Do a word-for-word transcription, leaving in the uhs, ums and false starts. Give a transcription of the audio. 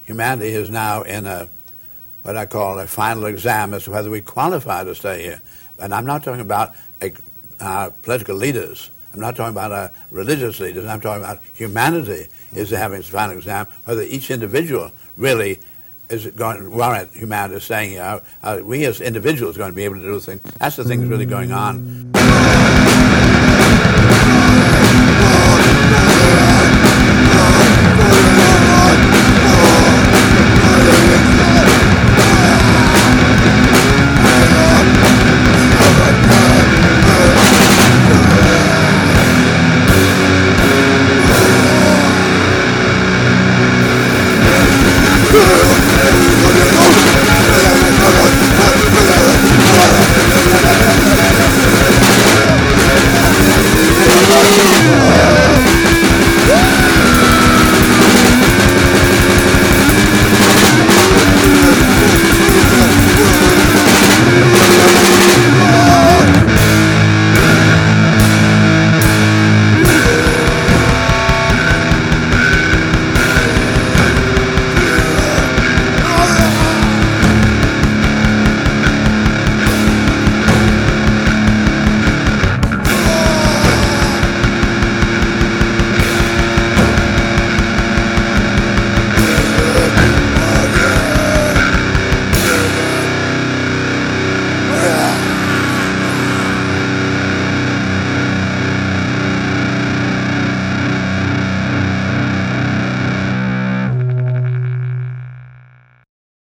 humanity is now in a what I call a final exam as to whether we qualify to stay here. And I'm not talking about a, uh, political leaders. I'm not talking about uh, religious leaders. I'm talking about humanity is having its final exam, whether each individual really is going to warrant humanity staying here. Uh, we as individuals are going to be able to do things. That's the thing that's really going on.